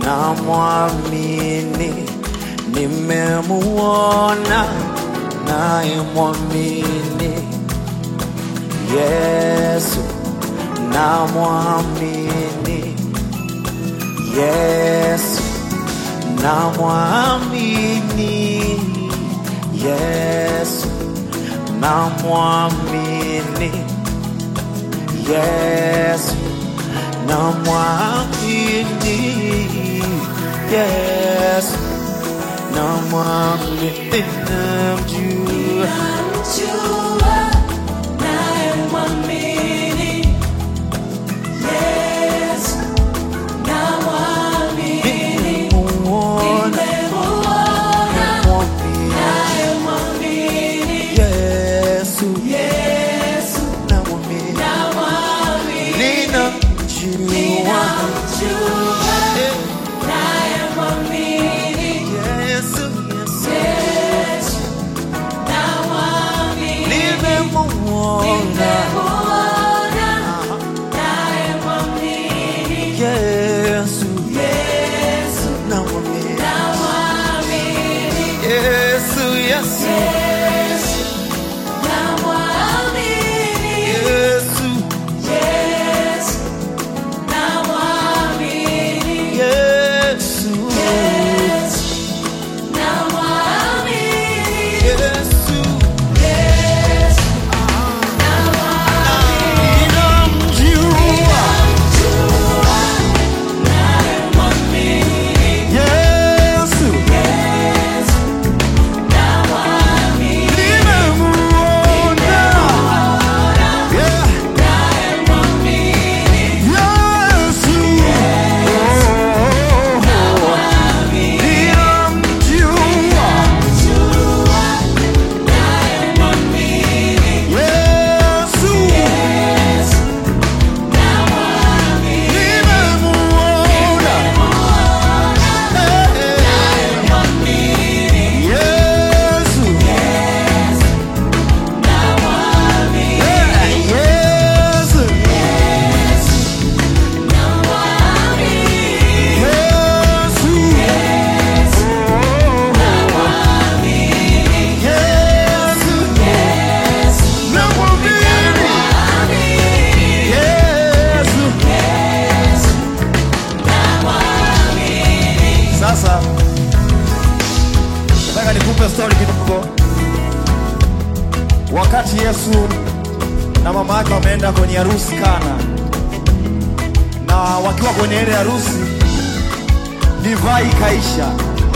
namwamini, nimemuona naye mwamini. Yesu namwamini, Yesu namwamini, Yesu namwamini, Yesu namwamini, Yesu namwamini, namjua naye mwamini, Yesu namwamini, nimemuona naye mwamini, Yesu namwamini, ninamjua naye mwamini, Yesu namwamini, nimemuona naye mwamini, Yesu namwamini, Yesu namwamini, Yesu namwamini, Yesu namwamini, Yesu wakati Yesu na mama yake wameenda kwenye harusi Kana, na wakiwa kwenye ile harusi divai kaisha.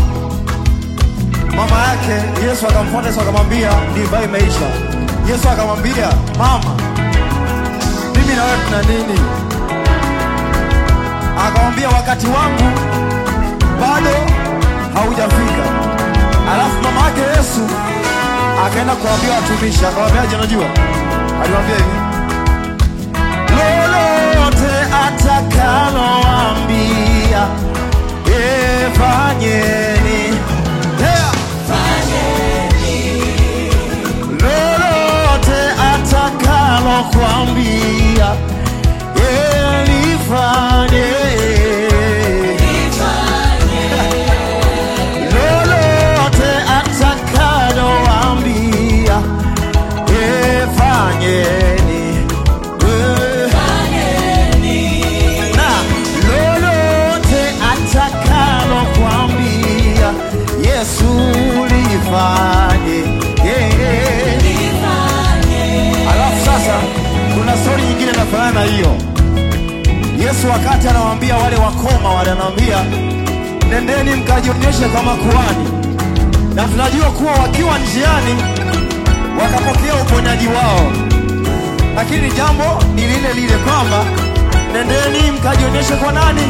Mama yake Yesu akamfuata, Yesu akamwambia divai imeisha. Yesu akamwambia, mama, mimi na wewe tuna nini? Akamwambia, wakati wangu bado haujafika. Alafu mama yake Yesu akaenda kuambia watumishi, akamwambia, unajua, aliwaambia hivi, lolote atakaloambia fanyeni, fanyeni, lolote atakalokuambia lifanye. Alafu sasa kuna story nyingine inafanana na hiyo. Yesu wakati anawaambia wale wakoma wale, anawaambia nendeni mkajionyeshe kwa makuhani. Na tunajua kuwa wakiwa njiani wakapokea uponyaji wao, lakini jambo ni lile lile kwamba nendeni mkajionyeshe kwa nani?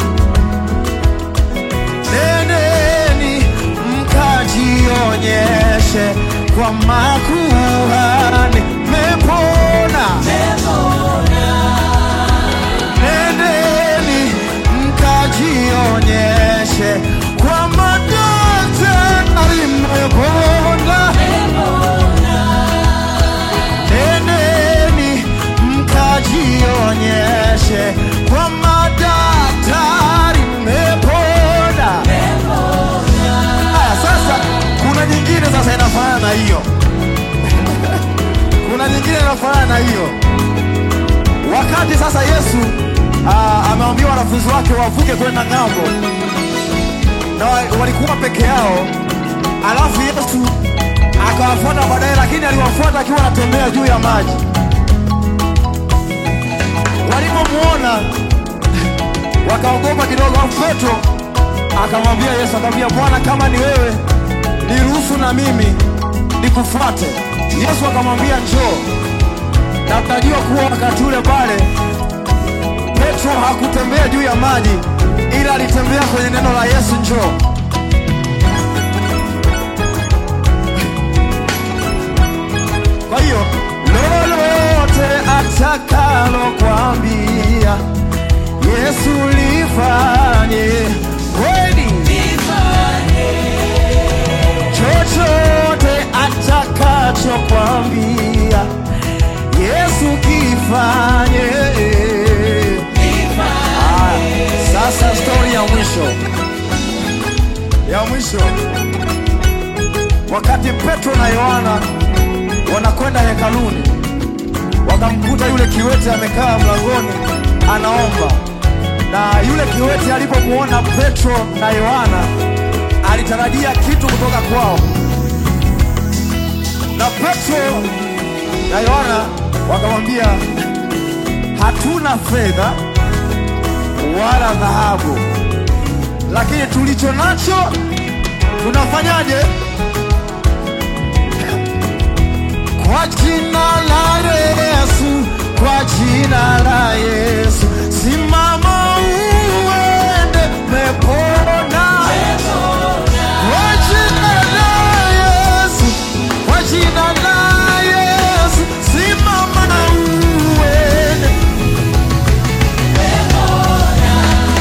Nendeni mkajionyeshe kwa makuhani. Mmepona, nendeni mkajionyeshe kwa madaktari. Mmepona, nendeni mkajionyeshe kwa madaktari. Mmepona. inafanana na hiyo. Wakati sasa Yesu ameambia wanafunzi wake wavuke kwenda ng'ambo, na walikuwa peke yao, alafu Yesu akawafuata baadaye, lakini aliwafuata akiwa anatembea juu ya maji. Walipomuona wakaogopa kidogo. Petro akamwambia Yesu, akamwambia, Bwana, kama ni wewe niruhusu na mimi nikufuate. Yesu akamwambia njoo. Na mtajua kuwa wakati ule pale Petro hakutembea juu ya maji, ila alitembea kwenye neno la Yesu, njoo. Kwa hiyo lolote atakalo kuambia Yesu lifanye, kweli chochote atakacho kuambia Yesu kifanye. Sasa story ya mwisho. Wakati Petro na Yohana wanakwenda hekaluni, wakamkuta yule kiwete amekaa mlangoni anaomba. Na yule kiwete alipomuona Petro na Yohana alitarajia kitu kutoka kwao. Na Petro na Yohana wakamwambia, hatuna fedha wala dhahabu, lakini tulicho nacho tunafanyaje? Kwa jina la Yesu, kwa jina la Yesu, simama uende, mepona. Kwa jina la Yesu, kwa jina la Yesu, simama uende, mepona.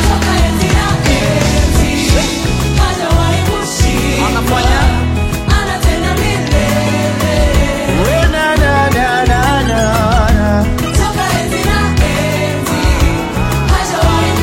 Anafanya anatenda milele. Toka enzi na enzi, hajawahi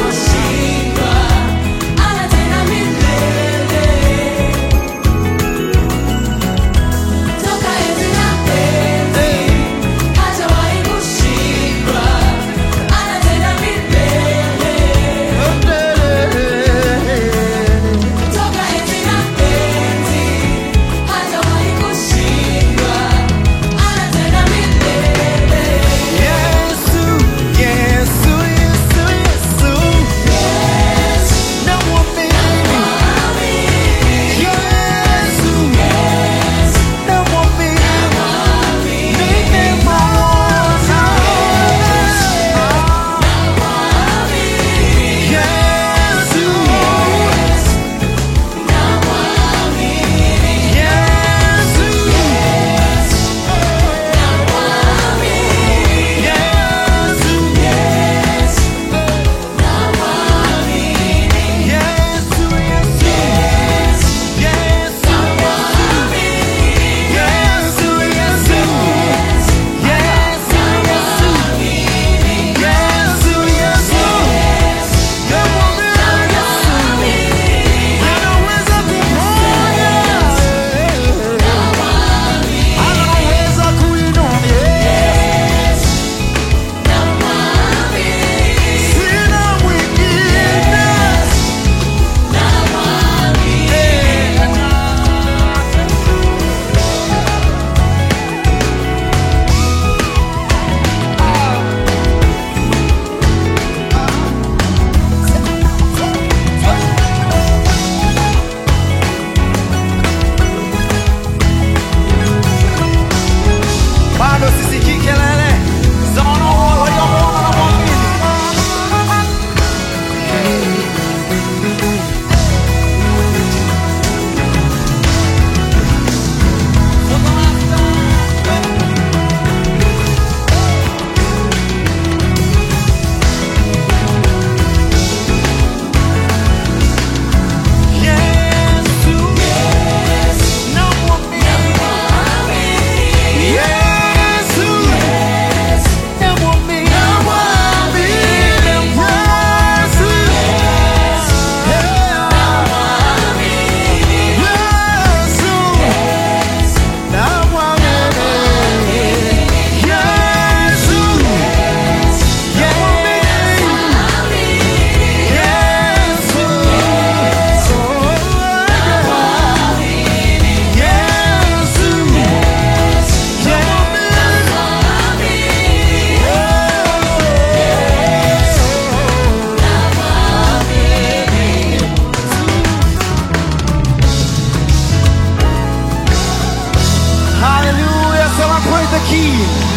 King.